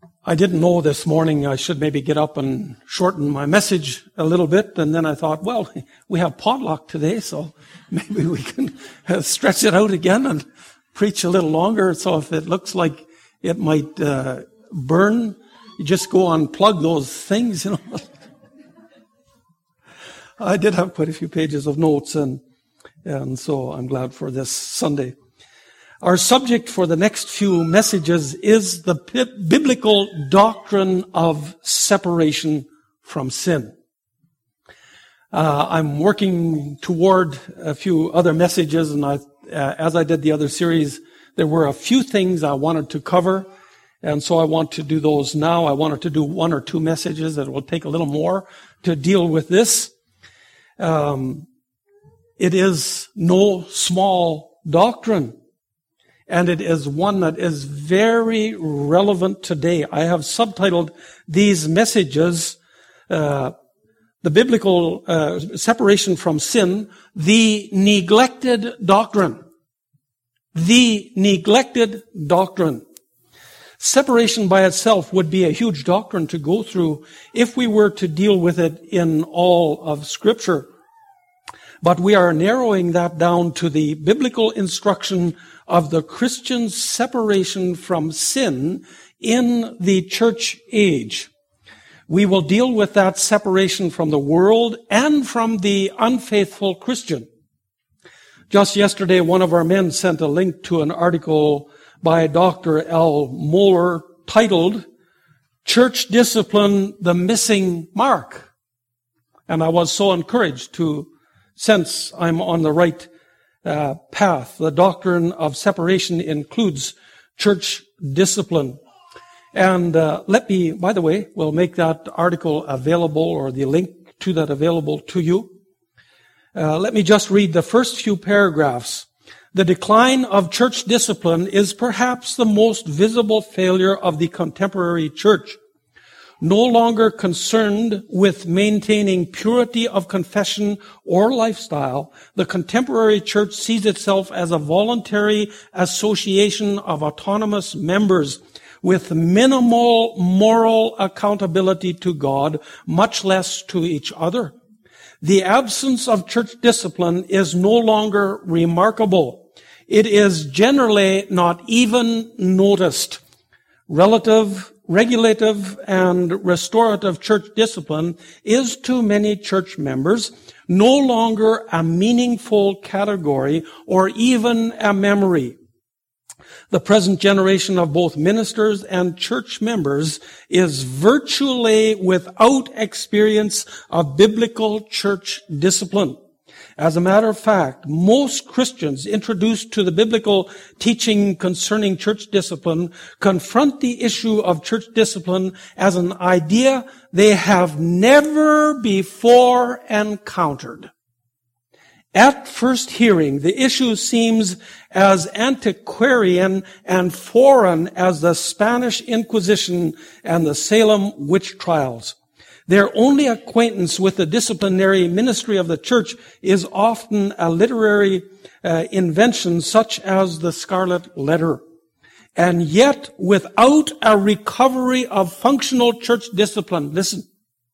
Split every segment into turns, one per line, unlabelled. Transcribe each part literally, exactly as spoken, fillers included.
I didn't know this morning I should maybe get up and shorten my message a little bit, and then I thought, well, we have potluck today, so maybe we can stretch it out again and preach a little longer. So if it looks like it might uh, burn, you just go unplug those things, you know. I did have quite a few pages of notes, and and so I'm glad for this Sunday. Our subject for the next few messages is the biblical doctrine of separation from sin. Uh, I'm working toward a few other messages, and I, uh, as I did the other series, there were a few things I wanted to cover, and so I want to do those now. I wanted to do one or two messages. It will take a little more to deal with this. Um, it is no small doctrine. And it is one that is very relevant today. I have subtitled these messages, uh, the biblical uh, separation from sin, the neglected doctrine. The neglected doctrine. Separation by itself would be a huge doctrine to go through if we were to deal with it in all of Scripture. But we are narrowing that down to the biblical instruction of the Christian's separation from sin in the church age. We will deal with that separation from the world and from the unfaithful Christian. Just yesterday, one of our men sent a link to an article by Doctor Al Mohler titled, Church Discipline, the Missing Mark. And I was so encouraged to sense I'm on the right uh, path. The doctrine of separation includes church discipline. And uh, let me, by the way, we'll make that article available, or the link to that available to you. Uh, let me just read the first few paragraphs. The decline of church discipline is perhaps the most visible failure of the contemporary church. No longer concerned with maintaining purity of confession or lifestyle, the contemporary church sees itself as a voluntary association of autonomous members with minimal moral accountability to God, much less to each other. The absence of church discipline is no longer remarkable. It is generally not even noticed. Relative Regulative and restorative church discipline is to many church members no longer a meaningful category or even a memory. The present generation of both ministers and church members is virtually without experience of biblical church discipline. As a matter of fact, most Christians introduced to the biblical teaching concerning church discipline confront the issue of church discipline as an idea they have never before encountered. At first hearing, the issue seems as antiquarian and foreign as the Spanish Inquisition and the Salem witch trials. Their only acquaintance with the disciplinary ministry of the church is often a literary uh, invention such as the Scarlet Letter. And yet, without a recovery of functional church discipline, listen,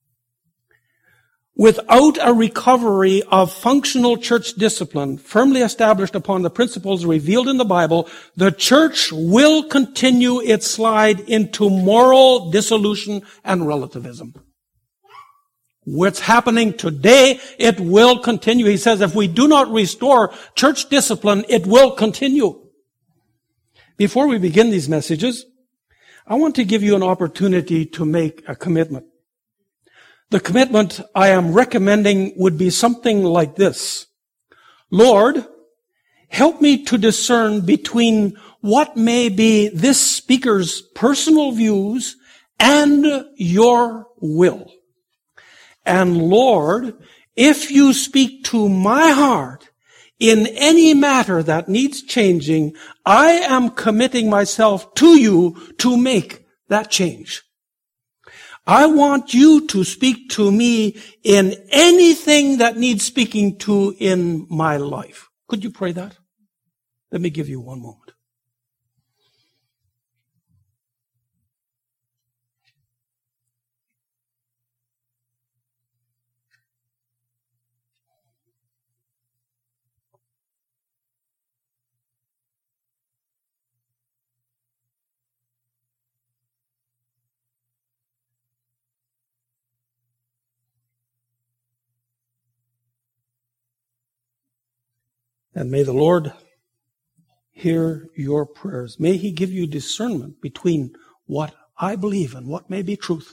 without a recovery of functional church discipline firmly established upon the principles revealed in the Bible, the church will continue its slide into moral dissolution and relativism. What's happening today, it will continue. He says if we do not restore church discipline, it will continue. Before we begin these messages, I want to give you an opportunity to make a commitment. The commitment I am recommending would be something like this. Lord, help me to discern between what may be this speaker's personal views and your will. And Lord, if you speak to my heart in any matter that needs changing, I am committing myself to you to make that change. I want you to speak to me in anything that needs speaking to in my life. Could you pray that? Let me give you one moment. And may the Lord hear your prayers. May He give you discernment between what I believe and what may be truth,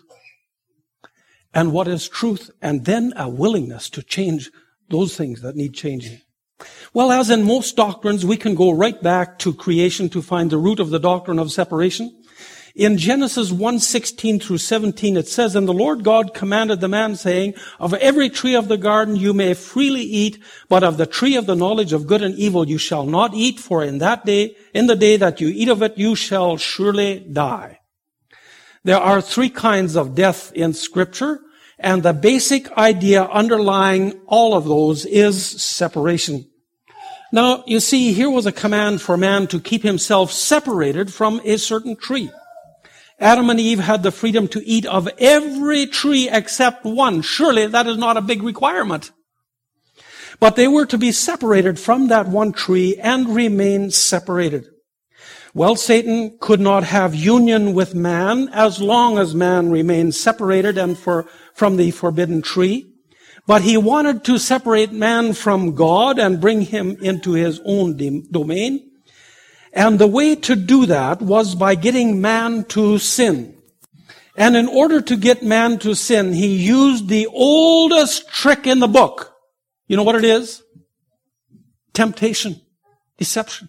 and what is truth, and then a willingness to change those things that need changing. Well, as in most doctrines, we can go right back to creation to find the root of the doctrine of separation. In Genesis one sixteen through seventeen, it says, "And the Lord God commanded the man, saying, Of every tree of the garden you may freely eat, but of the tree of the knowledge of good and evil you shall not eat, for in that day, in the day that you eat of it, you shall surely die." There are three kinds of death in Scripture, and the basic idea underlying all of those is separation. Now, you see, here was a command for man to keep himself separated from a certain tree. Adam and Eve had the freedom to eat of every tree except one. Surely that is not a big requirement. But they were to be separated from that one tree and remain separated. Well, Satan could not have union with man as long as man remained separated and for, from the forbidden tree. But he wanted to separate man from God and bring him into his own domain. And the way to do that was by getting man to sin. And in order to get man to sin, he used the oldest trick in the book. You know what it is? Temptation. Deception.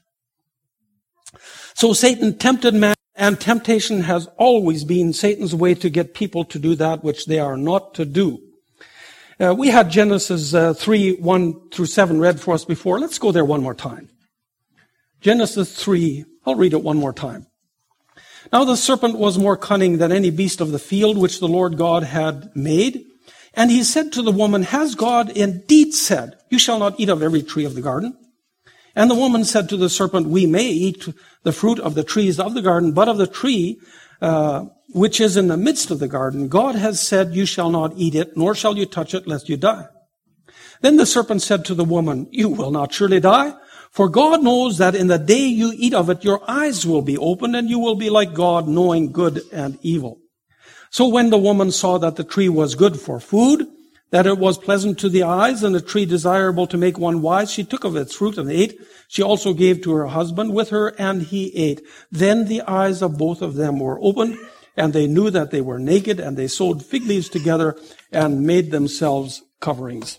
So Satan tempted man, and temptation has always been Satan's way to get people to do that which they are not to do. Uh, we had Genesis uh, three, one through seven read for us before. Let's go there one more time. Genesis three, I'll read it one more time. "Now the serpent was more cunning than any beast of the field which the Lord God had made. And he said to the woman, Has God indeed said, You shall not eat of every tree of the garden? And the woman said to the serpent, We may eat the fruit of the trees of the garden, but of the tree uh, which is in the midst of the garden, God has said, You shall not eat it, nor shall you touch it, lest you die. Then the serpent said to the woman, You will not surely die, for God knows that in the day you eat of it, your eyes will be opened, and you will be like God, knowing good and evil. So when the woman saw that the tree was good for food, that it was pleasant to the eyes, and a tree desirable to make one wise, she took of its fruit and ate. She also gave to her husband with her, and he ate. Then the eyes of both of them were opened, and they knew that they were naked, and they sewed fig leaves together and made themselves coverings."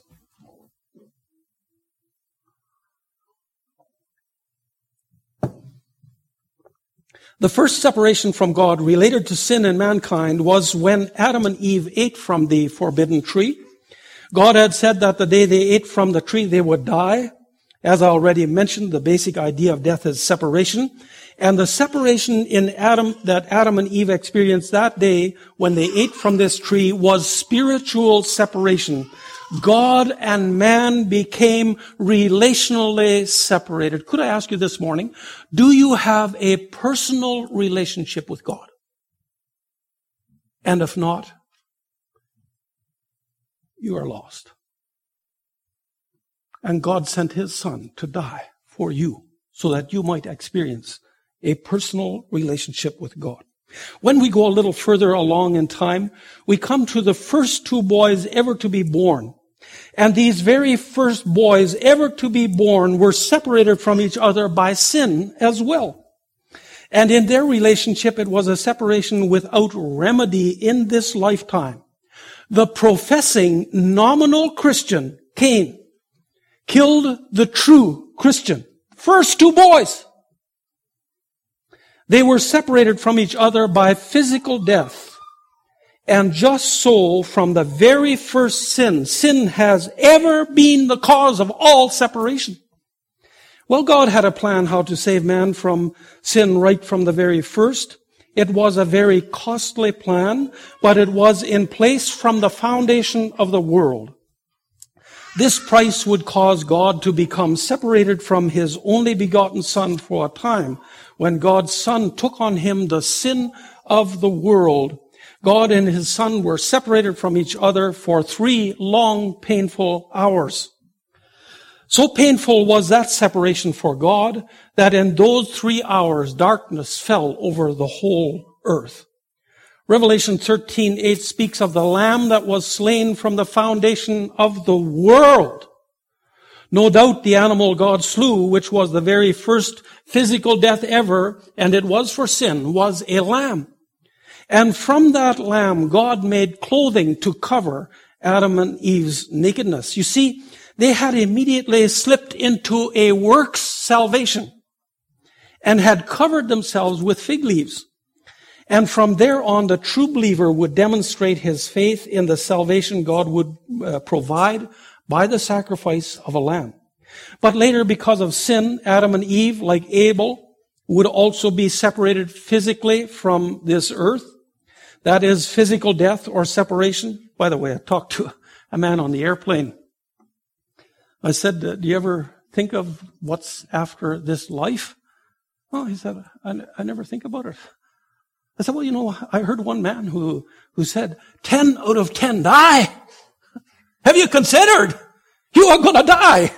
The first separation from God related to sin in mankind was when Adam and Eve ate from the forbidden tree. God had said that the day they ate from the tree, they would die. As I already mentioned, the basic idea of death is separation. And the separation in Adam, that Adam and Eve experienced that day when they ate from this tree was spiritual separation. God and man became relationally separated. Could I ask you this morning, do you have a personal relationship with God? And if not, you are lost. And God sent His Son to die for you so that you might experience a personal relationship with God. When we go a little further along in time, we come to the first two boys ever to be born. And these very first boys ever to be born were separated from each other by sin as well. And in their relationship, it was a separation without remedy in this lifetime. The professing nominal Christian, Cain, killed the true Christian. First two boys. They were separated from each other by physical death. And just so, from the very first sin, sin has ever been the cause of all separation. Well, God had a plan how to save man from sin right from the very first. It was a very costly plan, but it was in place from the foundation of the world. This price would cause God to become separated from His only begotten Son for a time. When God's Son took on Him the sin of the world, God and His Son were separated from each other for three long, painful hours. So painful was that separation for God that in those three hours, darkness fell over the whole earth. Revelation thirteen eight speaks of the Lamb that was slain from the foundation of the world No doubt the animal God slew, which was the very first physical death ever, and it was for sin, was a lamb. And from that lamb, God made clothing to cover Adam and Eve's nakedness. You see, they had immediately slipped into a works salvation and had covered themselves with fig leaves. And from there on, the true believer would demonstrate his faith in the salvation God would uh, provide by the sacrifice of a lamb. But later, because of sin, Adam and Eve, like Abel, would also be separated physically from this earth. That is physical death or separation. By the way, I talked to a man on the airplane. I said, do you ever think of what's after this life? Oh, he said, I, I never think about it. I said, well, you know, I heard one man who, who said, ten out of ten die. Have you considered? You are going to die.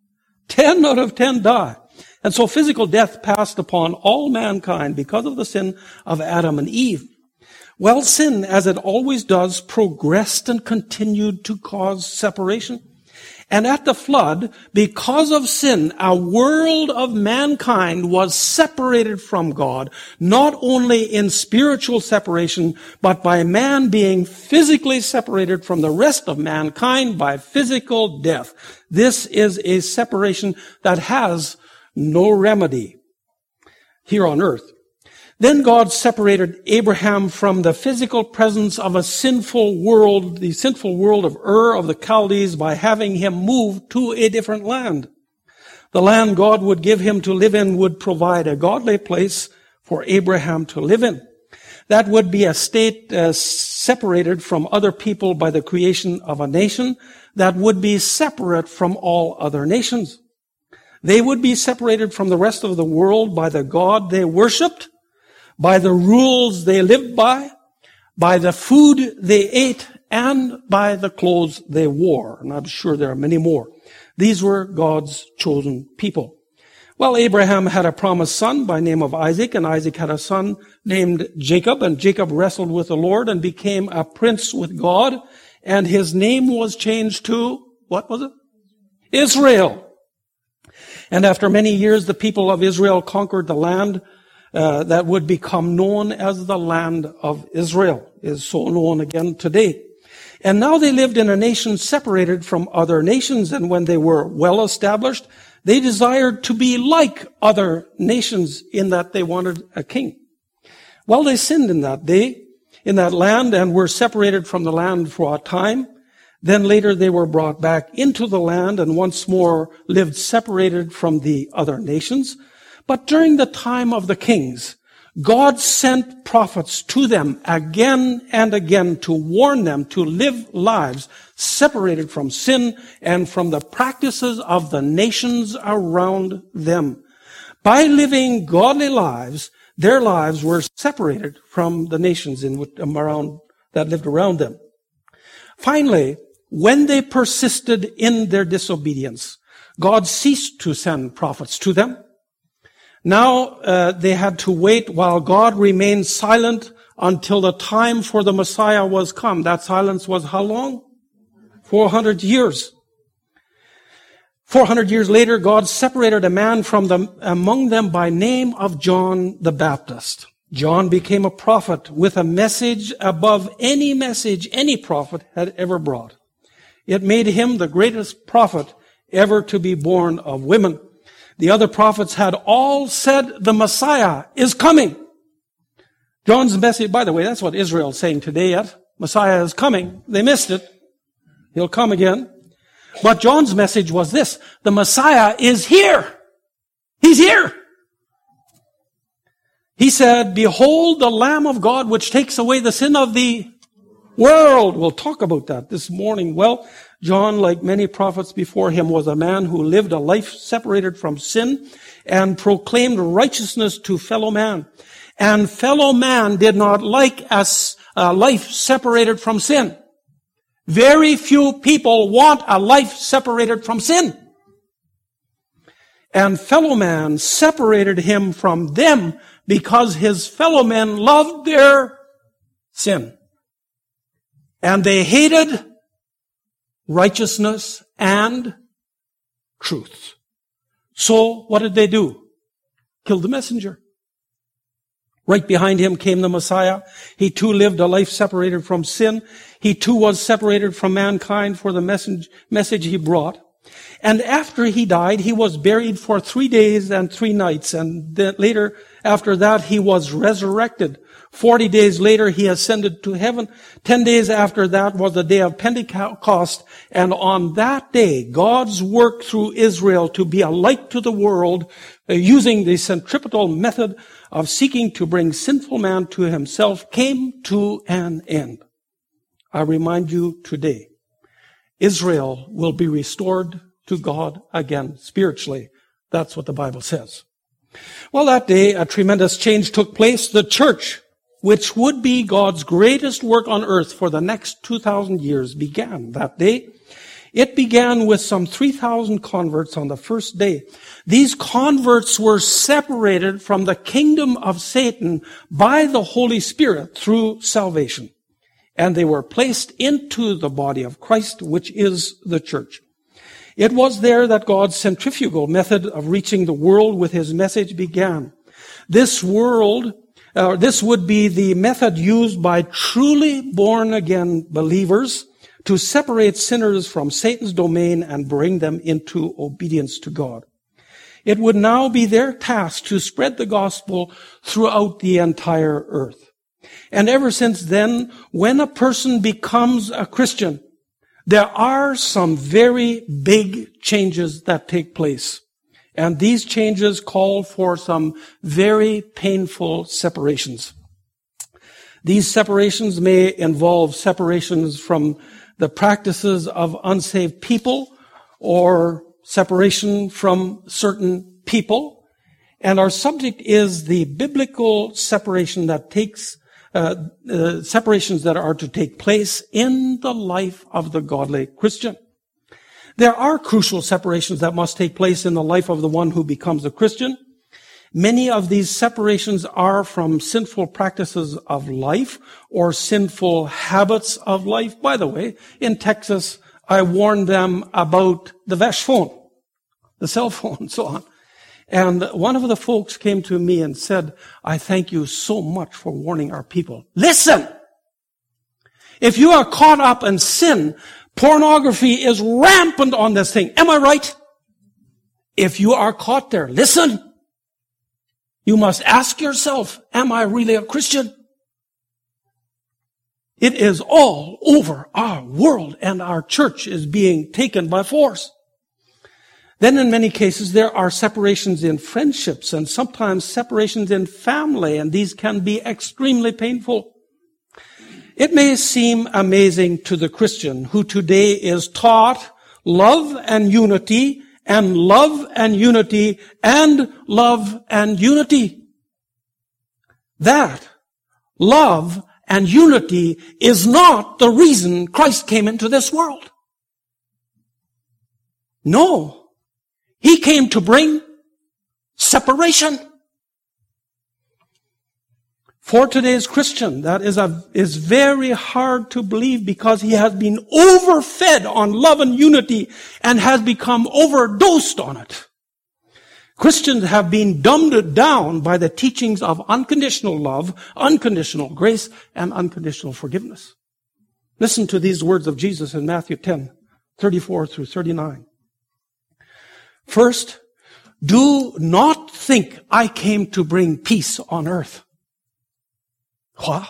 Ten out of ten die. And so physical death passed upon all mankind because of the sin of Adam and Eve. Well, sin, as it always does, progressed and continued to cause separation. And at the flood, because of sin, a world of mankind was separated from God, not only in spiritual separation, but by man being physically separated from the rest of mankind by physical death. This is a separation that has no remedy here on earth. Then God separated Abraham from the physical presence of a sinful world, the sinful world of Ur of the Chaldees, by having him move to a different land. The land God would give him to live in would provide a godly place for Abraham to live in. That would be a state uh, separated from other people by the creation of a nation that would be separate from all other nations. They would be separated from the rest of the world by the God they worshipped, by the rules they lived by, by the food they ate, and by the clothes they wore. And I'm sure there are many more. These were God's chosen people. Well, Abraham had a promised son by name of Isaac, and Isaac had a son named Jacob, and Jacob wrestled with the Lord and became a prince with God, and his name was changed to, what was it? Israel. And after many years, the people of Israel conquered the land Uh, that would become known as the land of Israel, is so known again today. And now they lived in a nation separated from other nations, and when they were well established, they desired to be like other nations in that they wanted a king. Well, they sinned in that day, in that land, and were separated from the land for a time. Then later they were brought back into the land and once more lived separated from the other nations. But during the time of the kings, God sent prophets to them again and again to warn them to live lives separated from sin and from the practices of the nations around them. By living godly lives, their lives were separated from the nations in which, um, around, that lived around them. Finally, when they persisted in their disobedience, God ceased to send prophets to them. Now uh, they had to wait while God remained silent until the time for the Messiah was come. That silence was how long? four hundred years. four hundred years later, God separated a man from them, among them by name of John the Baptist. John became a prophet with a message above any message any prophet had ever brought. It made him the greatest prophet ever to be born of women. The other prophets had all said the Messiah is coming. John's message, by the way, that's what Israel's saying today yet. Messiah is coming. They missed it. He'll come again. But John's message was this: the Messiah is here. He's here. He said, behold the Lamb of God which takes away the sin of the world. We'll talk about that this morning. Well, John, like many prophets before him, was a man who lived a life separated from sin and proclaimed righteousness to fellow man. And fellow man did not like a, a life separated from sin. Very few people want a life separated from sin. And fellow man separated him from them because his fellow men loved their sin. And they hated righteousness and truth. So what did they do? Killed the messenger. Right behind him came the Messiah. He too lived a life separated from sin. He too was separated from mankind for the message, message he brought. And after he died, he was buried for three days and three nights. And then later, after that, he was resurrected. Forty days later, he ascended to heaven. Ten days after that was the day of Pentecost. And on that day, God's work through Israel to be a light to the world, uh, using the centripetal method of seeking to bring sinful man to himself, came to an end. I remind you today, Israel will be restored to God again spiritually. That's what the Bible says. Well, that day, a tremendous change took place. The church, which would be God's greatest work on earth for the next two thousand years, began that day. It began with some three thousand converts on the first day. These converts were separated from the kingdom of Satan by the Holy Spirit through salvation. And they were placed into the body of Christ, which is the church. It was there that God's centrifugal method of reaching the world with his message began. This world, uh, this would be the method used by truly born-again believers to separate sinners from Satan's domain and bring them into obedience to God. It would now be their task to spread the gospel throughout the entire earth. And ever since then, when a person becomes a Christian, there are some very big changes that take place. And these changes call for some very painful separations. These separations may involve separations from the practices of unsaved people or separation from certain people. And our subject is the biblical separation that takes Uh, uh, separations that are to take place in the life of the godly Christian. There are crucial separations that must take place in the life of the one who becomes a Christian. Many of these separations are from sinful practices of life or sinful habits of life. By the way, in Texas, I warned them about the Vesh phone, the cell phone, and so on. And one of the folks came to me and said, I thank you so much for warning our people. Listen! If you are caught up in sin, pornography is rampant on this thing. Am I right? If you are caught there, listen. You must ask yourself, am I really a Christian? It is all over our world, and our church is being taken by force. Then in many cases, there are separations in friendships and sometimes separations in family, and these can be extremely painful. It may seem amazing to the Christian who today is taught love and unity and love and unity and love and unity. That love and unity is not the reason Christ came into this world. No. He came to bring separation. For today's Christian, that is a, is very hard to believe because he has been overfed on love and unity and has become overdosed on it. Christians have been dumbed down by the teachings of unconditional love, unconditional grace, and unconditional forgiveness. Listen to these words of Jesus in Matthew ten, thirty-four through thirty-nine. First, do not think I came to bring peace on earth. What?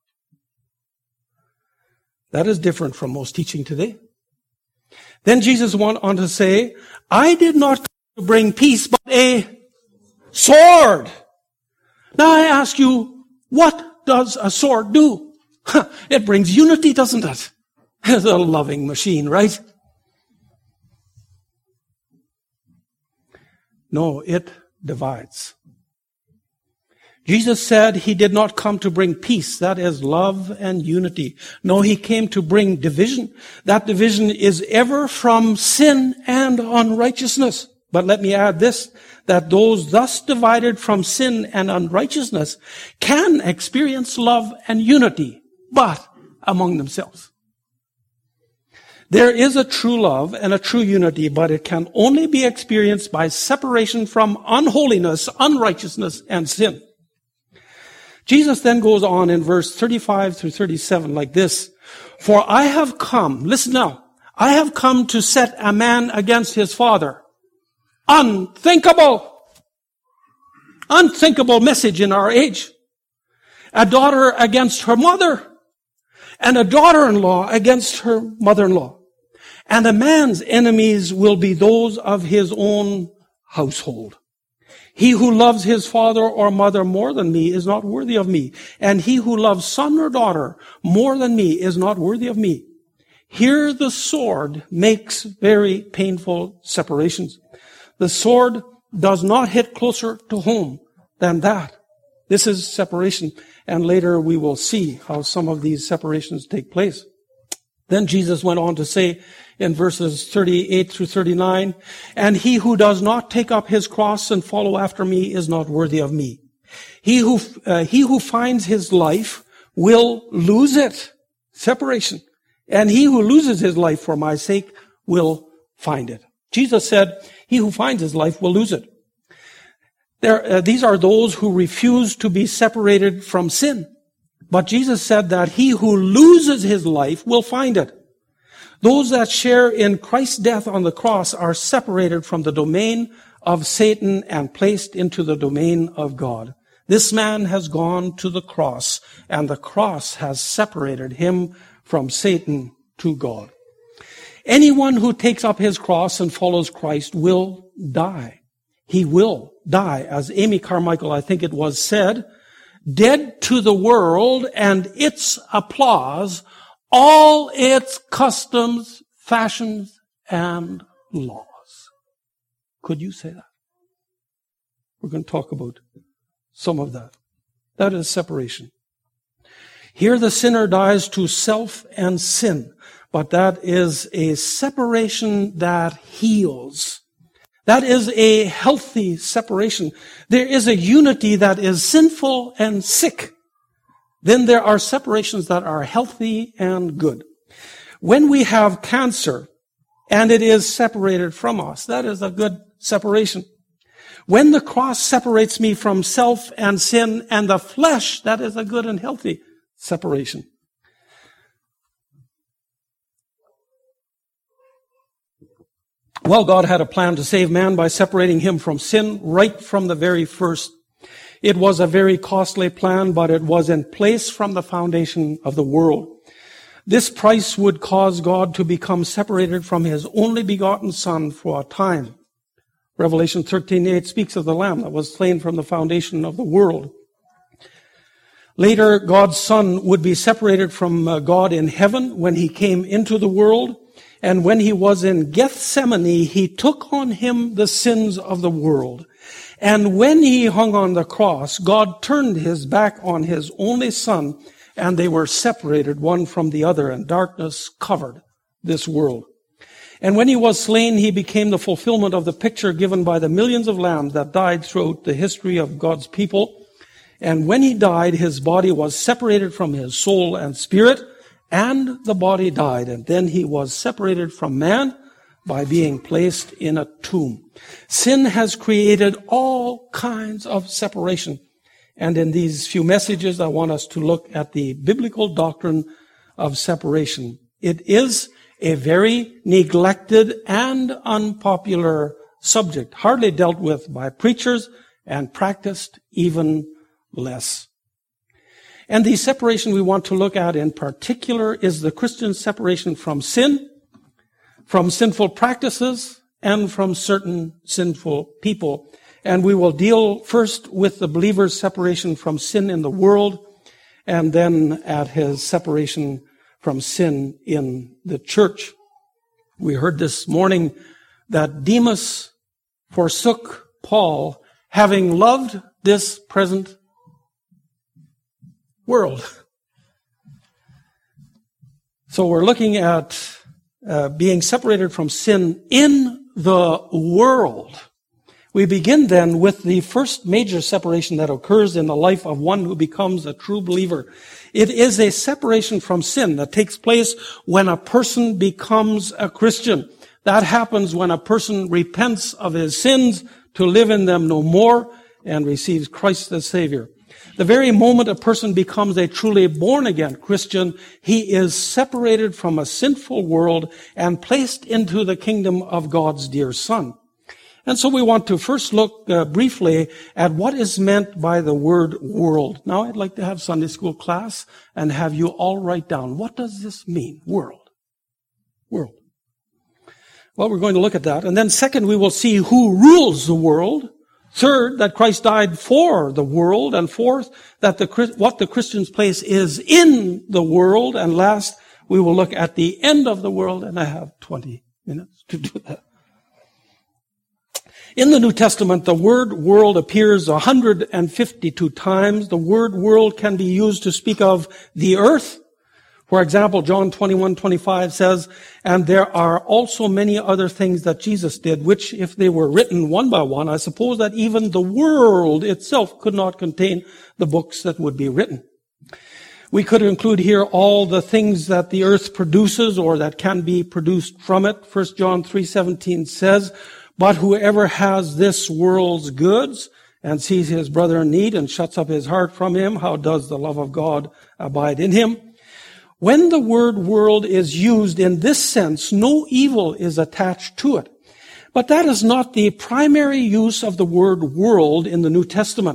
That is different from most teaching today. Then Jesus went on to say, I did not come to bring peace, but a sword. Now I ask you, what does a sword do? It brings unity, doesn't it? It's a loving machine, right? No, it divides. Jesus said he did not come to bring peace, that is love and unity. No, he came to bring division. That division is ever from sin and unrighteousness. But let me add this, that those thus divided from sin and unrighteousness can experience love and unity, but among themselves. There is a true love and a true unity, but it can only be experienced by separation from unholiness, unrighteousness, and sin. Jesus then goes on in verse thirty-five through thirty-seven like this. For I have come, listen now, I have come to set a man against his father. Unthinkable. Unthinkable message in our age. A daughter against her mother. And a daughter-in-law against her mother-in-law. And a man's enemies will be those of his own household. He who loves his father or mother more than me is not worthy of me. And he who loves son or daughter more than me is not worthy of me. Here the sword makes very painful separations. The sword does not hit closer to home than that. This is separation. And later we will see how some of these separations take place. Then Jesus went on to say in verses thirty-eight through thirty-nine, and he who does not take up his cross and follow after me is not worthy of me. He who, uh, he who finds his life will lose it. Separation. And he who loses his life for my sake will find it. Jesus said, he who finds his life will lose it. There, uh, these are those who refuse to be separated from sin. But Jesus said that he who loses his life will find it. Those that share in Christ's death on the cross are separated from the domain of Satan and placed into the domain of God. This man has gone to the cross, and the cross has separated him from Satan to God. Anyone who takes up his cross and follows Christ will die. He will die. As Amy Carmichael, I think it was, said, dead to the world and its applause, all its customs, fashions, and laws. Could you say that? We're going to talk about some of that. That is separation. Here the sinner dies to self and sin, but that is a separation that heals. That is a healthy separation. There is a unity that is sinful and sick. Then there are separations that are healthy and good. When we have cancer and it is separated from us, that is a good separation. When the cross separates me from self and sin and the flesh, that is a good and healthy separation. Well, God had a plan to save man by separating him from sin right from the very first. It was a very costly plan, but it was in place from the foundation of the world. This price would cause God to become separated from his only begotten Son for a time. Revelation thirteen eight speaks of the Lamb that was slain from the foundation of the world. Later, God's Son would be separated from God in heaven when he came into the world. And when he was in Gethsemane, he took on him the sins of the world. And when he hung on the cross, God turned his back on his only Son, and they were separated one from the other, and darkness covered this world. And when he was slain, he became the fulfillment of the picture given by the millions of lambs that died throughout the history of God's people. And when he died, his body was separated from his soul and spirit, and the body died. And then he was separated from man by being placed in a tomb. Sin has created all kinds of separation. And in these few messages, I want us to look at the biblical doctrine of separation. It is a very neglected and unpopular subject, hardly dealt with by preachers and practiced even less. And the separation we want to look at in particular is the Christian separation from sin, from sinful practices, and from certain sinful people. And we will deal first with the believer's separation from sin in the world, and then at his separation from sin in the church. We heard this morning that Demas forsook Paul, having loved this present world. So we're looking at uh, being separated from sin in the world. We begin then with the first major separation that occurs in the life of one who becomes a true believer. It is a separation from sin that takes place when a person becomes a Christian. That happens when a person repents of his sins to live in them no more and receives Christ as Savior. The very moment a person becomes a truly born-again Christian, he is separated from a sinful world and placed into the kingdom of God's dear Son. And so we want to first look uh, briefly at what is meant by the word world. Now I'd like to have Sunday school class and have you all write down, what does this mean? World. World. Well, we're going to look at that. And then second, we will see who rules the world. Third, that Christ died for the world. And fourth, that the what the Christian's place is in the world. And last, we will look at the end of the world. And I have twenty minutes to do that. In the New Testament, the word world appears one hundred fifty-two times. The word world can be used to speak of the earth. For example, John twenty-one twenty-five says, and there are also many other things that Jesus did, which if they were written one by one, I suppose that even the world itself could not contain the books that would be written. We could include here all the things that the earth produces or that can be produced from it. First John three seventeen says, but whoever has this world's goods and sees his brother in need and shuts up his heart from him, how does the love of God abide in him? When the word world is used in this sense, no evil is attached to it. But that is not the primary use of the word world in the New Testament.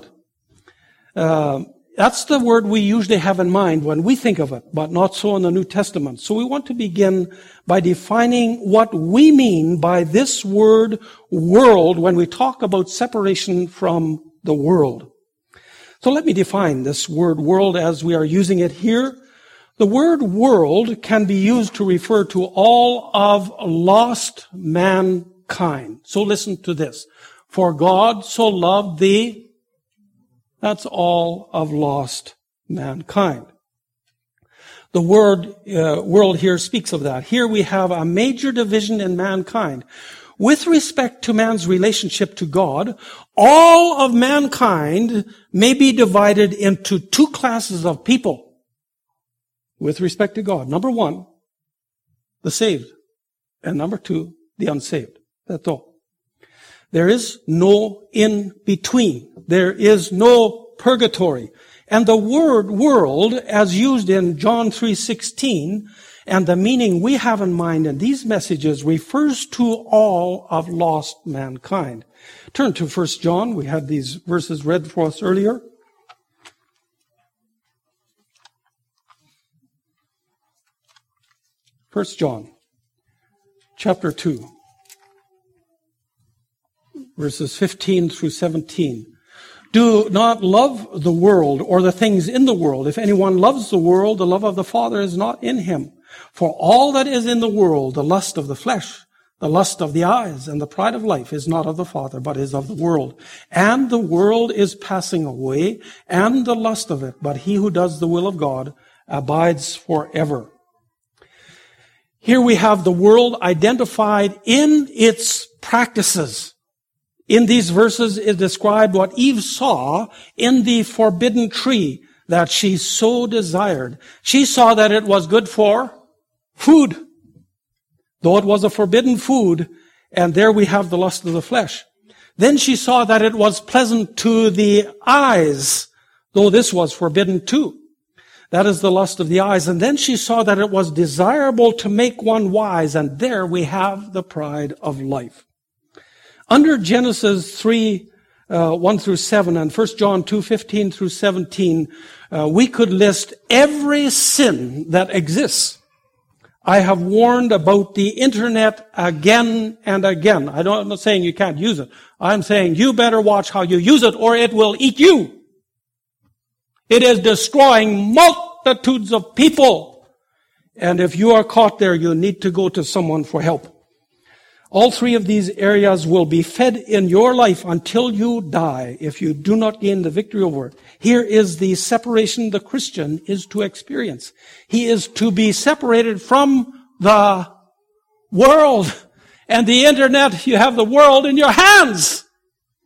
Uh, that's the word we usually have in mind when we think of it, but not so in the New Testament. So we want to begin by defining what we mean by this word world when we talk about separation from the world. So let me define this word world as we are using it here. The word world can be used to refer to all of lost mankind. So listen to this. For God so loved the, that's all of lost mankind. The word uh, world here speaks of that. Here we have a major division in mankind. With respect to man's relationship to God, all of mankind may be divided into two classes of people. With respect to God. Number one, the saved. And number two, the unsaved. That's all. There is no in between. There is no purgatory. And the word world, as used in John three sixteen, and the meaning we have in mind in these messages, refers to all of lost mankind. Turn to First John. We had these verses read for us earlier. First John, chapter two, verses fifteen through seventeen. Do not love the world or the things in the world. If anyone loves the world, the love of the Father is not in him. For all that is in the world, the lust of the flesh, the lust of the eyes, and the pride of life is not of the Father, but is of the world. And the world is passing away, and the lust of it, but he who does the will of God abides forever. Here we have the world identified in its practices. In these verses is described what Eve saw in the forbidden tree that she so desired. She saw that it was good for food, though it was a forbidden food, and there we have the lust of the flesh. Then she saw that it was pleasant to the eyes, though this was forbidden too. That is the lust of the eyes. And then she saw that it was desirable to make one wise. And there we have the pride of life. Under Genesis three, uh, one through seven and First John two, fifteen through seventeen, uh, we could list every sin that exists. I have warned about the internet again and again. I don't, I'm not saying you can't use it. I'm saying you better watch how you use it or it will eat you. It is destroying multitudes of people. And if you are caught there, you need to go to someone for help. All three of these areas will be fed in your life until you die if you do not gain the victory over it. Here is the separation the Christian is to experience. He is to be separated from the world. And the internet, you have the world in your hands.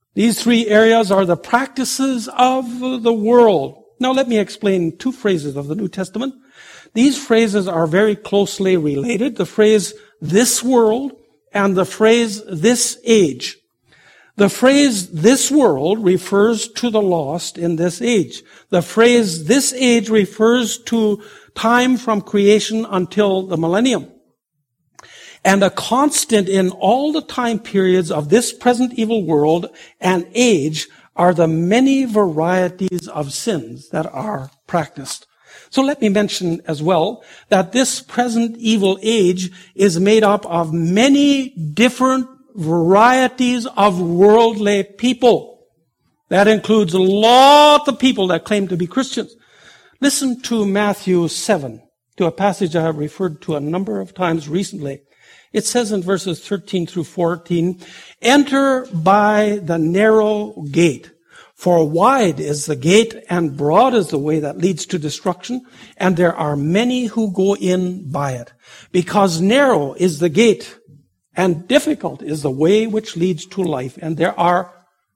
These three areas are the practices of the world. Now let me explain two phrases of the New Testament. These phrases are very closely related. The phrase this world and the phrase this age. The phrase this world refers to the lost in this age. The phrase this age refers to time from creation until the millennium. And a constant in all the time periods of this present evil world and age are the many varieties of sins that are practiced. So let me mention as well that this present evil age is made up of many different varieties of worldly people. That includes a lot of people that claim to be Christians. Listen to Matthew seven, to a passage I have referred to a number of times recently. It says in verses thirteen through fourteen, "Enter by the narrow gate, for wide is the gate and broad is the way that leads to destruction, and there are many who go in by it. Because narrow is the gate and difficult is the way which leads to life, and there are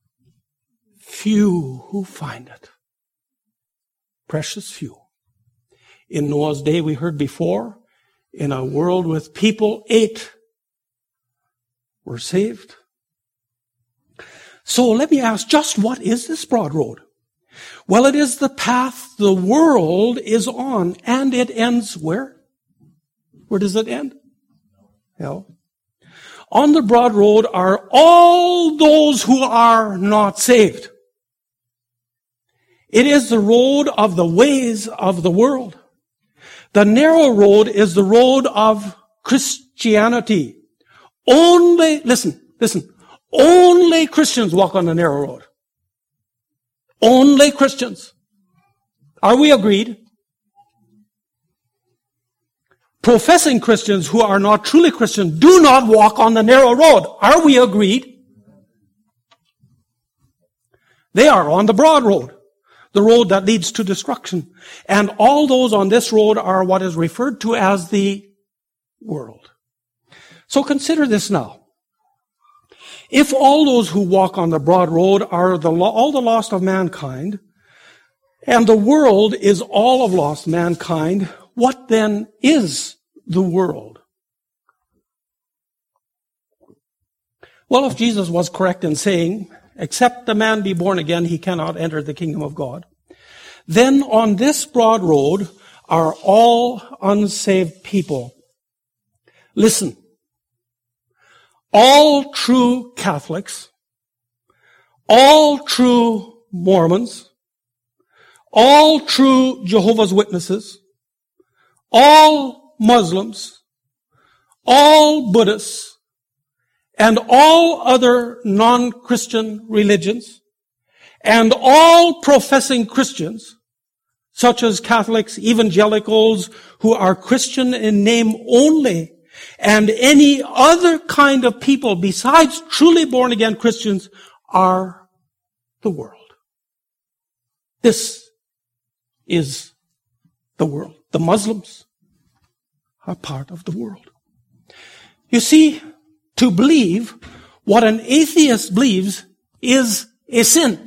few who find it." Precious few. In Noah's day, we heard before, in a world with people, eight were saved. So let me ask, just what is this broad road? Well, it is the path the world is on, and it ends where? Where does it end? Hell. On the broad road are all those who are not saved. It is the road of the ways of the world. The narrow road is the road of Christianity. Only, listen, listen, only Christians walk on the narrow road. Only Christians. Are we agreed? Professing Christians who are not truly Christians do not walk on the narrow road. Are we agreed? They are on the broad road. The road that leads to destruction. And all those on this road are what is referred to as the world. So consider this now. If all those who walk on the broad road are the all the lost of mankind, and the world is all of lost mankind, what then is the world? Well, if Jesus was correct in saying, "Except a man be born again, he cannot enter the kingdom of God," then on this broad road are all unsaved people. Listen. All true Catholics, all true Mormons, all true Jehovah's Witnesses, all Muslims, all Buddhists, and all other non-Christian religions, and all professing Christians, such as Catholics, evangelicals, who are Christian in name only, and any other kind of people besides truly born-again Christians, are the world. This is the world. The Muslims are part of the world. You see, to believe what an atheist believes is a sin.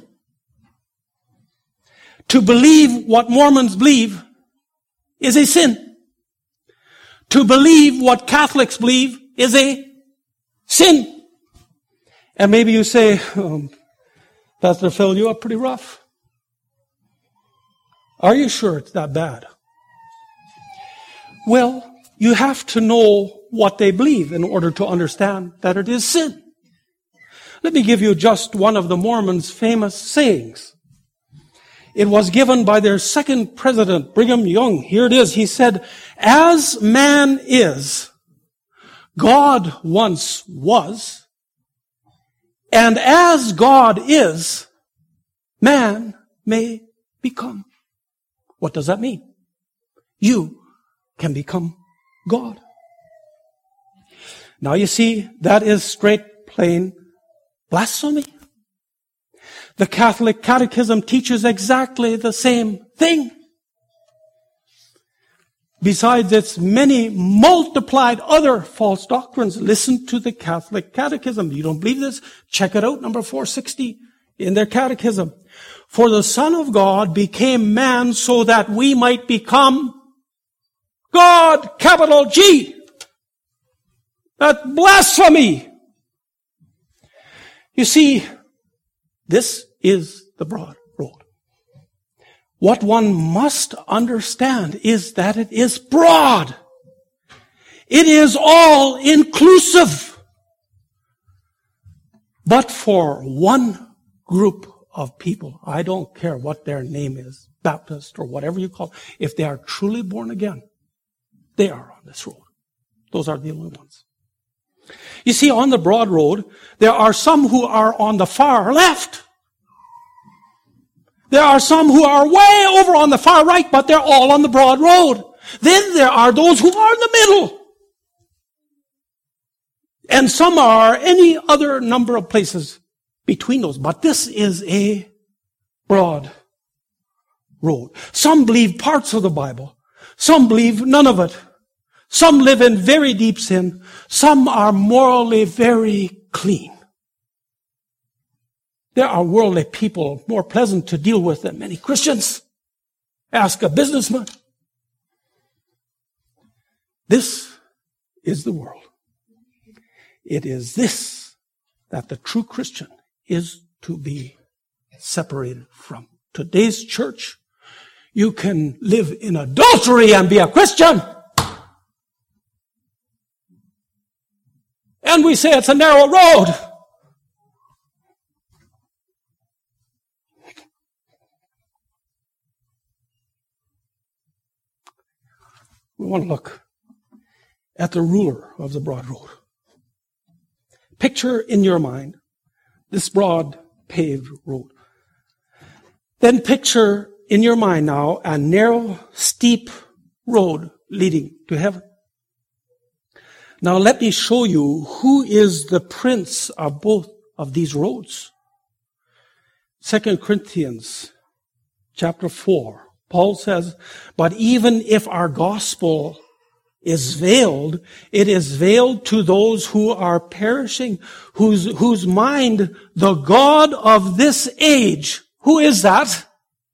To believe what Mormons believe is a sin. To believe what Catholics believe is a sin. And maybe you say, um, Pastor Phil, you are pretty rough. Are you sure it's that bad? Well, you have to know what they believe in order to understand that it is sin. Let me give you just one of the Mormons' famous sayings. It was given by their second president, Brigham Young. Here it is. He said, "As man is, God once was, and as God is, man may become." What does that mean? You can become God. Now you see, that is straight, plain blasphemy. The Catholic Catechism teaches exactly the same thing. besides its many multiplied other false doctrines. Listen to the Catholic Catechism. You don't believe this? Check it out, number four sixty in their catechism. For the Son of God became man so that we might become God, capital G. That's blasphemy. You see, this is the broad road. What one must understand is that it is broad. It is all inclusive. But for one group of people, I don't care what their name is, Baptist or whatever you call it, if they are truly born again, they are on this road. Those are the only ones. You see, on the broad road, there are some who are on the far left. There are some who are way over on the far right, but they're all on the broad road. Then there are those who are in the middle. And some are any other number of places between those. But this is a broad road. Some believe parts of the Bible. Some believe none of it. Some live in very deep sin. Some are morally very clean. There are worldly people more pleasant to deal with than many Christians. Ask a businessman. This is the world. It is this that the true Christian is to be separated from. Today's church, you can live in adultery and be a Christian. And we say it's a narrow road. We want to look at the ruler of the broad road. Picture in your mind this broad paved road. Then picture in your mind now a narrow, steep road leading to heaven. Now let me show you who is the prince of both of these roads. Second Corinthians chapter four. Paul says, but even if our gospel is veiled, it is veiled to those who are perishing, whose, whose mind the God of this age, who is that?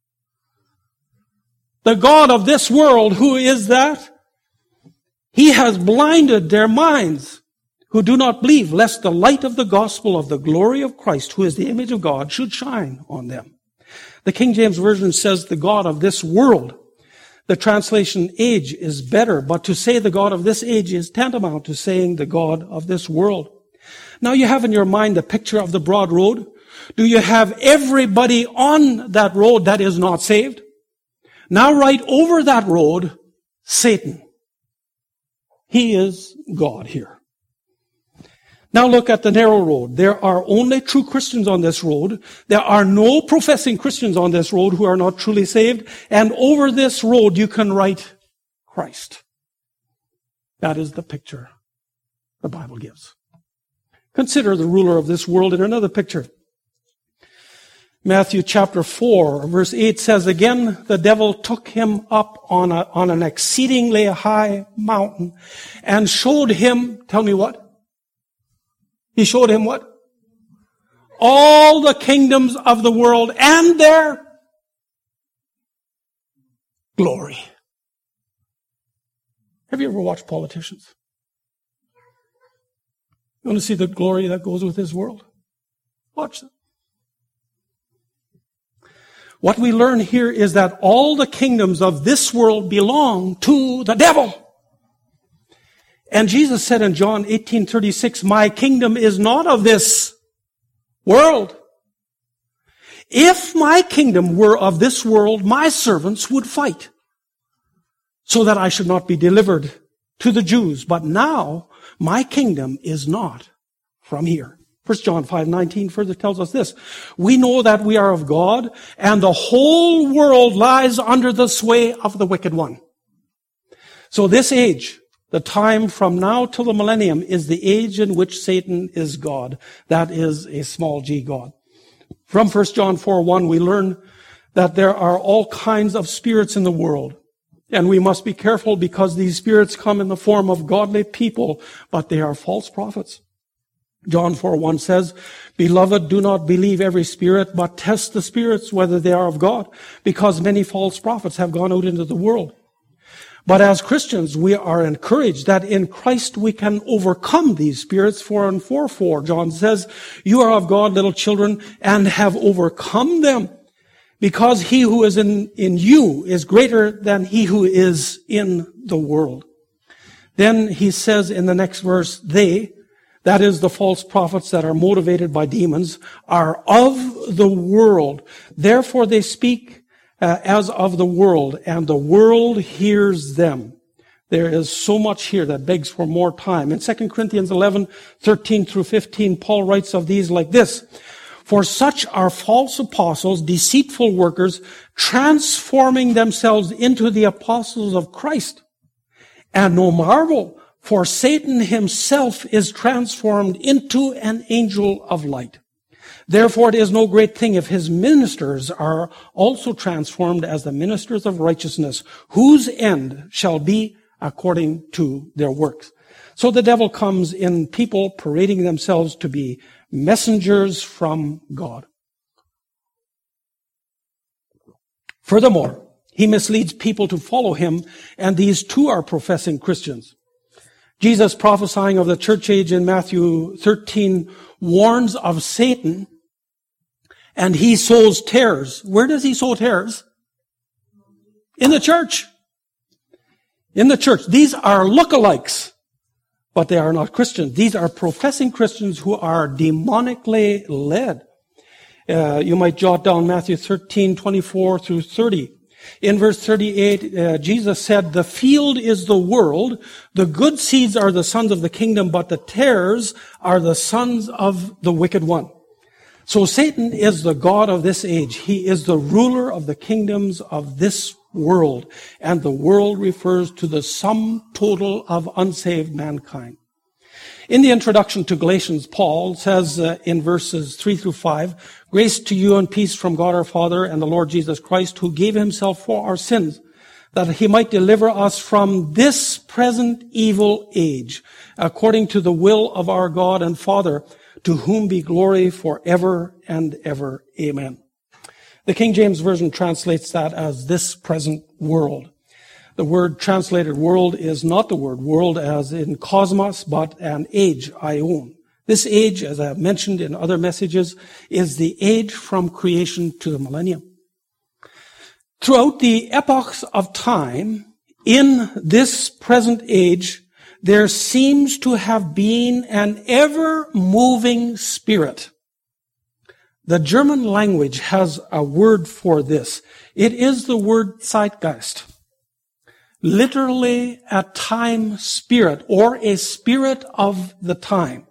The God of this world, who is that? He has blinded their minds who do not believe, lest the light of the gospel of the glory of Christ, who is the image of God, should shine on them. The King James Version says the God of this world. The translation age is better, but to say the God of this age is tantamount to saying the God of this world. Now you have in your mind the picture of the broad road. Do you have everybody on that road that is not saved? Now right over that road, Satan. He is God here. Now look at the narrow road. There are only true Christians on this road. There are no professing Christians on this road who are not truly saved. And over this road you can write Christ. That is the picture the Bible gives. Consider the ruler of this world in another picture. Matthew chapter four, verse eight says, again, the devil took him up on a, on an exceedingly high mountain and showed him, tell me what? He showed him what? All the kingdoms of the world and their glory. Have you ever watched politicians? You want to see the glory that goes with this world? Watch them. What we learn here is that all the kingdoms of this world belong to the devil. And Jesus said in John eighteen thirty-six, my kingdom is not of this world. If my kingdom were of this world, my servants would fight so that I should not be delivered to the Jews. But now my kingdom is not from here. First John five nineteen further tells us this. We know that we are of God, and the whole world lies under the sway of the wicked one. So this age, the time from now till the millennium, is the age in which Satan is God. That is a small g God. From First John four one, we learn that there are all kinds of spirits in the world. And we must be careful because these spirits come in the form of godly people, but they are false prophets. John four one says, "Beloved, do not believe every spirit, but test the spirits whether they are of God, because many false prophets have gone out into the world." But as Christians, we are encouraged that in Christ we can overcome these spirits. four and four four, John says, "You are of God, little children, and have overcome them, because he who is in, in you is greater than he who is in the world." Then he says in the next verse, "They," that is the false prophets that are motivated by demons, "are of the world. Therefore they speak uh, as of the world, and the world hears them." There is so much here that begs for more time. In Second Corinthians eleven, thirteen through fifteen, Paul writes of these like this: "For such are false apostles, deceitful workers, transforming themselves into the apostles of Christ. And no marvel, for Satan himself is transformed into an angel of light. Therefore it is no great thing if his ministers are also transformed as the ministers of righteousness, whose end shall be according to their works." So the devil comes in people parading themselves to be messengers from God. Furthermore, he misleads people to follow him, and these too are professing Christians. Jesus, prophesying of the church age in Matthew thirteen, warns of Satan, and he sows tares. Where does he sow tares? In the church. In the church. These are lookalikes, but they are not Christians. These are professing Christians who are demonically led. Uh, you might jot down Matthew thirteen, twenty-four through thirty. In verse thirty-eight, uh, Jesus said, "The field is the world. The good seeds are the sons of the kingdom, but the tares are the sons of the wicked one." So Satan is the god of this age. He is the ruler of the kingdoms of this world. And the world refers to the sum total of unsaved mankind. In the introduction to Galatians, Paul says uh, in verses three through five, "Grace to you and peace from God our Father and the Lord Jesus Christ, who gave himself for our sins, that he might deliver us from this present evil age, according to the will of our God and Father, to whom be glory forever and ever. Amen." The King James Version translates that as "this present world." The word translated world is not the word world as in cosmos, but an age, aion. This age, as I have mentioned in other messages, is the age from creation to the millennium. Throughout the epochs of time, in this present age, there seems to have been an ever-moving spirit. The German language has a word for this. It is the word Zeitgeist. Literally a time spirit, or a spirit of the time.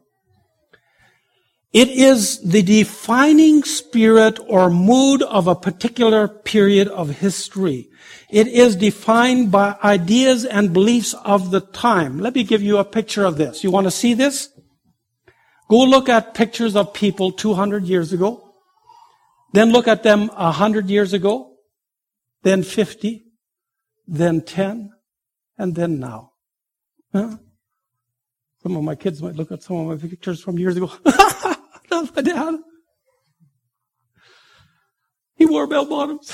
It is the defining spirit or mood of a particular period of history. It is defined by ideas and beliefs of the time. Let me give you a picture of this. You want to see this? Go look at pictures of people two hundred years ago. Then look at them one hundred years ago. Then fifty. Then ten. And then now. Huh? Some of my kids might look at some of my pictures from years ago. That's my dad. He wore bell bottoms.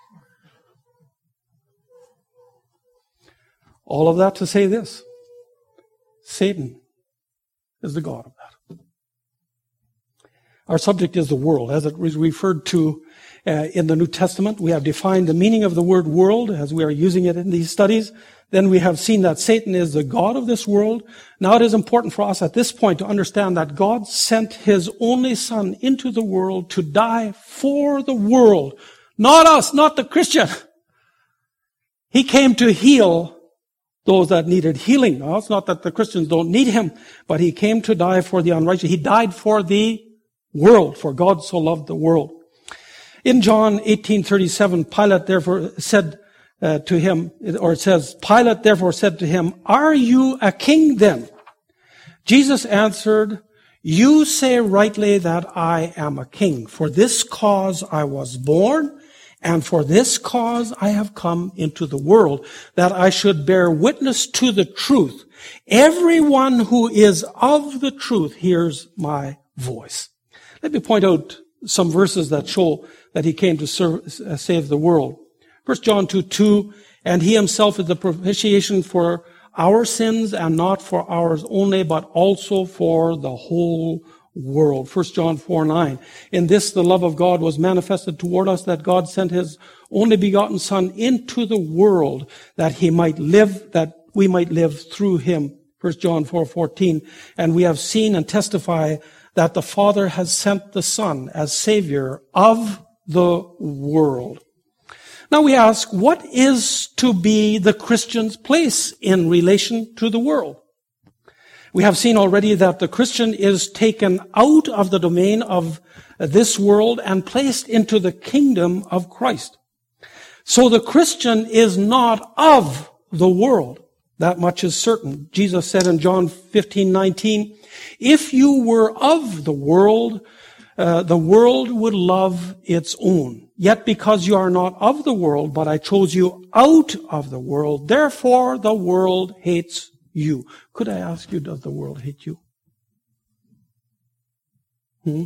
All of that to say this. Satan is the god of that. Our subject is the world, as it was referred to uh, in the New Testament. We have defined the meaning of the word world as we are using it in these studies. Then we have seen that Satan is the god of this world. Now it is important for us at this point to understand that God sent his only Son into the world to die for the world. Not us, not the Christian. He came to heal those that needed healing. Now, it's not that the Christians don't need him, but he came to die for the unrighteous. He died for the world, for God so loved the world. In John eighteen thirty-seven, Pilate therefore said uh, to him, or it says, Pilate therefore said to him, "Are you a king then?" Jesus answered, "You say rightly that I am a king. For this cause I was born, And for this cause I have come into the world, that I should bear witness to the truth. Everyone who is of the truth hears my voice. Let me point out some verses that show that he came to serve, uh, save the world. First John two two, and he himself is the propitiation for our sins, and not for ours only, but also for the whole world. First John four nine. In this the love of God was manifested toward us, that God sent his only begotten Son into the world, that he might live, that we might live through him. First John four fourteen. And we have seen and testify that the Father has sent the Son as Savior of the world. Now we ask, what is to be the Christian's place in relation to the world? We have seen already that the Christian is taken out of the domain of this world and placed into the kingdom of Christ. So the Christian is not of the world. That much is certain. Jesus said in John fifteen nineteen, if you were of the world, uh, the world would love its own. Yet because you are not of the world, but I chose you out of the world, therefore the world hates you. Could I ask you, does the world hate you? Hmm?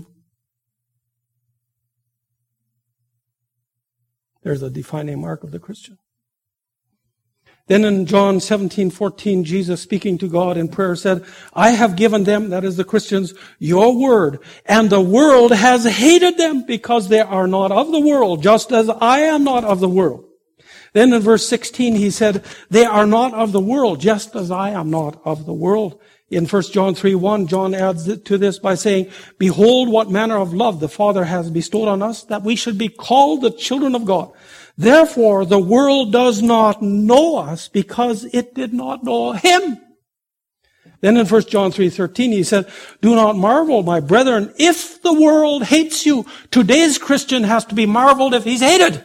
There's a defining mark of the Christian. Then in John seventeen fourteen, Jesus speaking to God in prayer said, I have given them, that is the Christians, your word, and the world has hated them because they are not of the world, just as I am not of the world. Then in verse sixteen, he said, they are not of the world, just as I am not of the world. In First John three one, John adds to this by saying, behold what manner of love the Father has bestowed on us, that we should be called the children of God. Therefore, the world does not know us because it did not know him. Then in First John three thirteen, he said, do not marvel, my brethren, if the world hates you. Today's Christian has to be marveled if he's hated.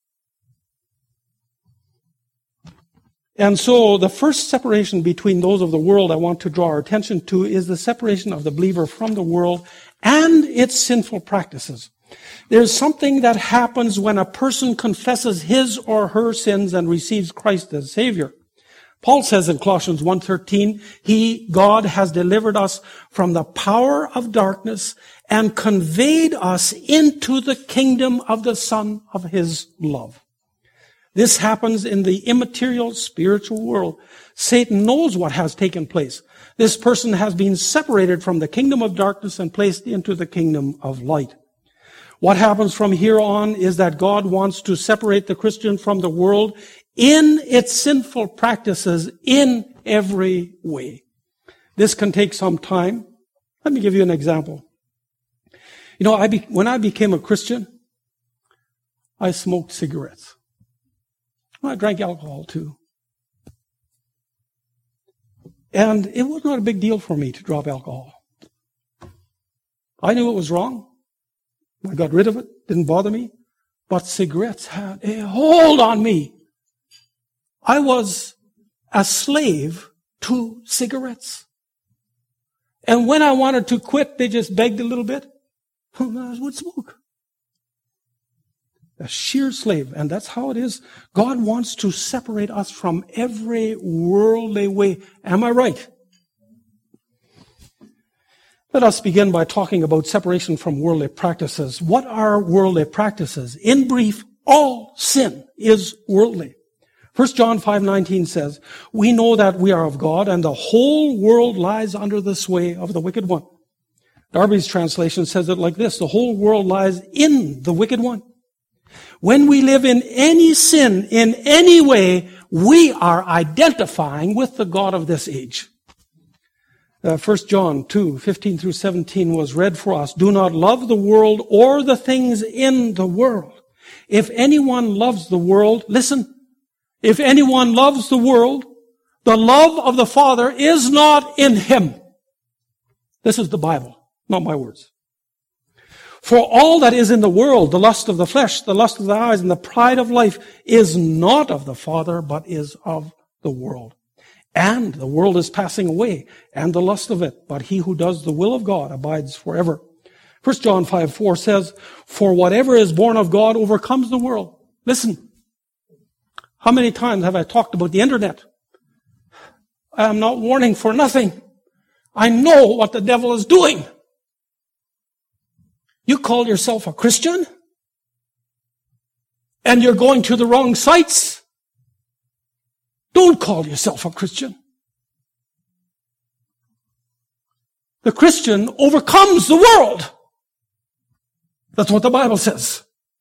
And so the first separation between those of the world I want to draw our attention to is the separation of the believer from the world and its sinful practices. There's something that happens when a person confesses his or her sins and receives Christ as Savior. Paul says in Colossians one thirteen, He, God, has delivered us from the power of darkness and conveyed us into the kingdom of the Son of His love. This happens in the immaterial spiritual world. Satan knows what has taken place. This person has been separated from the kingdom of darkness and placed into the kingdom of light. What happens from here on is that God wants to separate the Christian from the world in its sinful practices in every way. This can take some time. Let me give you an example. You know, I be, when I became a Christian, I smoked cigarettes. I drank alcohol too. And it was not a big deal for me to drop alcohol. I knew it was wrong. I got rid of it. Didn't bother me. But cigarettes had a hold on me. I was a slave to cigarettes. And when I wanted to quit, they just begged a little bit. I would smoke. A sheer slave. And that's how it is. God wants to separate us from every worldly way. Am I right? Let us begin by talking about separation from worldly practices. What are worldly practices? In brief, all sin is worldly. First John five nineteen says, we know that we are of God, and the whole world lies under the sway of the wicked one. Darby's translation says it like this, the whole world lies in the wicked one. When we live in any sin, in any way, we are identifying with the God of this age. Uh, First John two fifteen through seventeen was read for us. Do not love the world or the things in the world. If anyone loves the world, listen, if anyone loves the world, the love of the Father is not in him. This is the Bible, not my words. For all that is in the world, the lust of the flesh, the lust of the eyes, and the pride of life, is not of the Father, but is of the world. And the world is passing away, and the lust of it, but he who does the will of God abides forever. First John five four says, for whatever is born of God overcomes the world. Listen, how many times have I talked about the internet? I am not warning for nothing. I know what the devil is doing. You call yourself a Christian? And you're going to the wrong sites? Don't call yourself a Christian. The Christian overcomes the world. That's what the Bible says.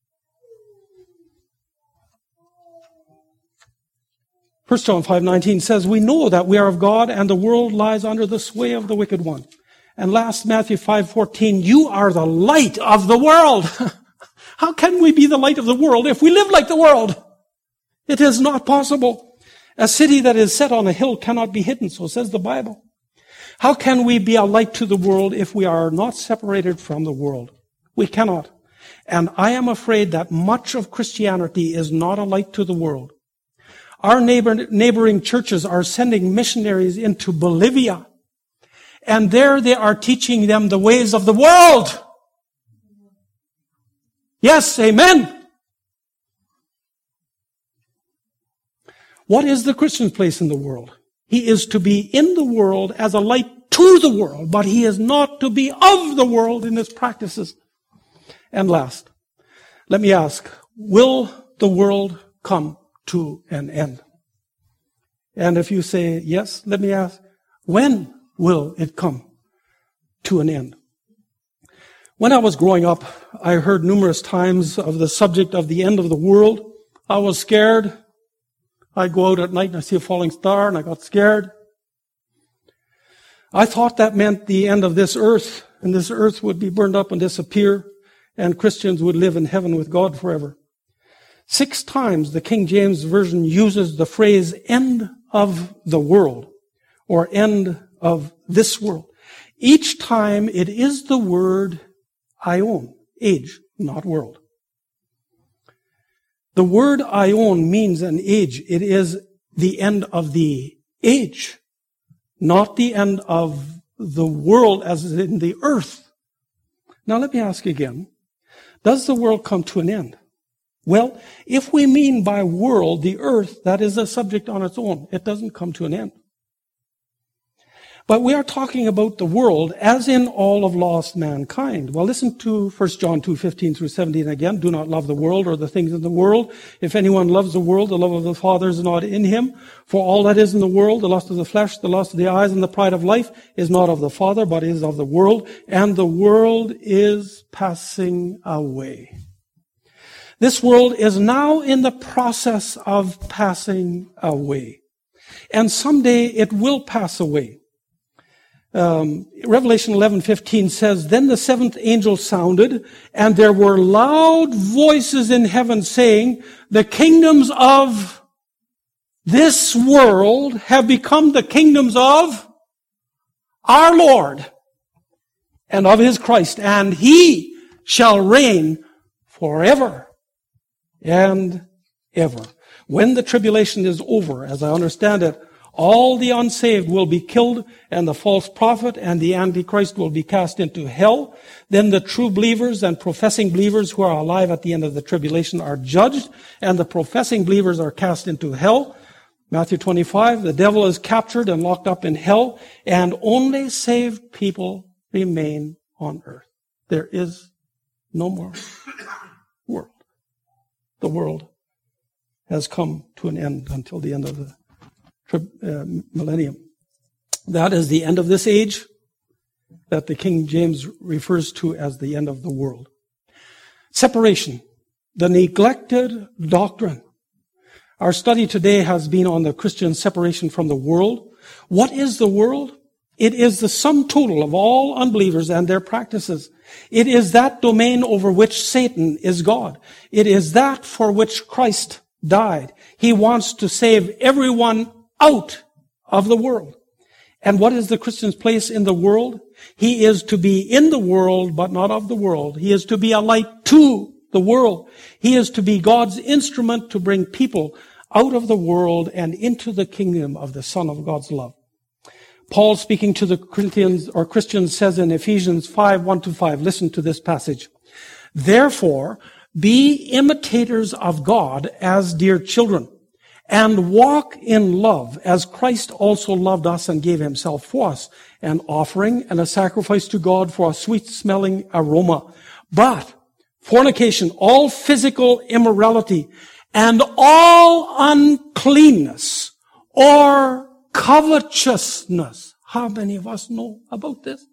First John five nineteen says, we know that we are of God and the world lies under the sway of the wicked one. And last, Matthew five fourteen, you are the light of the world. How can we be the light of the world if we live like the world? It is not possible. A city that is set on a hill cannot be hidden, so says the Bible. How can we be a light to the world if we are not separated from the world? We cannot. And I am afraid that much of Christianity is not a light to the world. Our neighbor, neighboring churches are sending missionaries into Bolivia. And there they are teaching them the ways of the world. Yes, amen. What is the Christian's place in the world? He is to be in the world as a light to the world, but he is not to be of the world in his practices. And last, let me ask, will the world come to an end? And if you say yes, let me ask, when will it come to an end? When I was growing up, I heard numerous times of the subject of the end of the world. I was scared. I'd go out at night and I see a falling star and I got scared. I thought that meant the end of this earth, and this earth would be burned up and disappear, and Christians would live in heaven with God forever. Six times the King James Version uses the phrase end of the world, or end of this world. Each time it is the word aion, age, not world. The word aion means an age. It is the end of the age, not the end of the world as in the earth. Now let me ask again, does the world come to an end? Well, if we mean by world the earth, that is a subject on its own. It doesn't come to an end. But we are talking about the world as in all of lost mankind. Well, listen to First John two fifteen through seventeen again. Do not love the world or the things in the world. If anyone loves the world, the love of the Father is not in him. For all that is in the world, the lust of the flesh, the lust of the eyes, and the pride of life, is not of the Father, but is of the world. And the world is passing away. This world is now in the process of passing away. And someday it will pass away. Um, Revelation eleven fifteen says, then the seventh angel sounded, and there were loud voices in heaven saying, the kingdoms of this world have become the kingdoms of our Lord and of his Christ, and he shall reign forever and ever. When the tribulation is over, as I understand it, all the unsaved will be killed, and the false prophet and the Antichrist will be cast into hell. Then the true believers and professing believers who are alive at the end of the tribulation are judged, and the professing believers are cast into hell. Matthew twenty-five, the devil is captured and locked up in hell, and only saved people remain on earth. There is no more world. The world has come to an end until the end of the Uh, millennium. That is the end of this age that the King James refers to as the end of the world. Separation, the neglected doctrine. Our study today has been on the Christian separation from the world. What is the world? It is the sum total of all unbelievers and their practices. It is that domain over which Satan is God. It is that for which Christ died. He wants to save everyone out of the world. And what is the Christian's place in the world? He is to be in the world, but not of the world. He is to be a light to the world. He is to be God's instrument to bring people out of the world and into the kingdom of the Son of God's love. Paul, speaking to the Corinthians or Christians, says in Ephesians five, one to five, listen to this passage. Therefore, Be imitators of God as dear children, and walk in love as Christ also loved us and gave himself for us, an offering and a sacrifice to God for a sweet-smelling aroma. But fornication, all physical immorality, and all uncleanness or covetousness. How many of us know about this?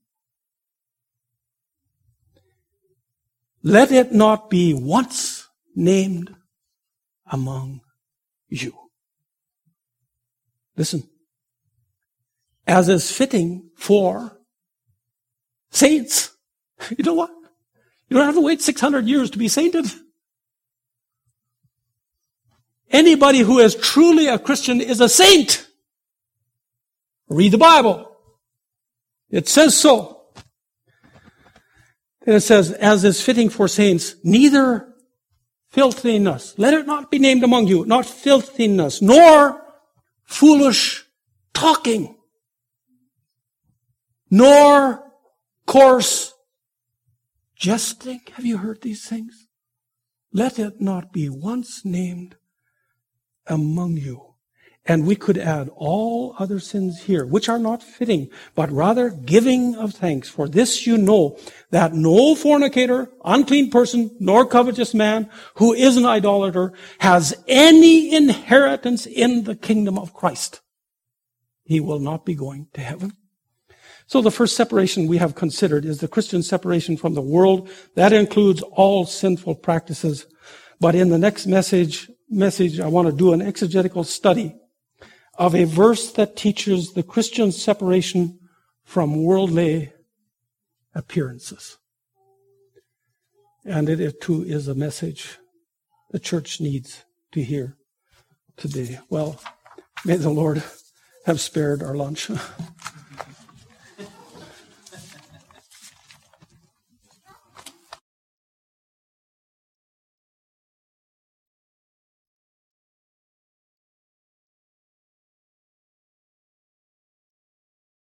Let it not be once named among you. Listen. As is fitting for saints. You know what? You don't have to wait six hundred years to be sainted. Anybody who is truly a Christian is a saint. Read the Bible. It says so. And it says, as is fitting for saints, neither filthiness, let it not be named among you, not filthiness, nor foolish talking, nor coarse jesting. Have you heard these things? Let it not be once named among you. And we could add all other sins here, which are not fitting, but rather giving of thanks. For this you know, that no fornicator, unclean person, nor covetous man, who is an idolater, has any inheritance in the kingdom of Christ. He will not be going to heaven. So the first separation we have considered is the Christian separation from the world. That includes all sinful practices. But in the next message, message, I want to do an exegetical study of a verse that teaches the Christian separation from worldly appearances. And it too is a message the church needs to hear today. Well, may the Lord have spared our lunch.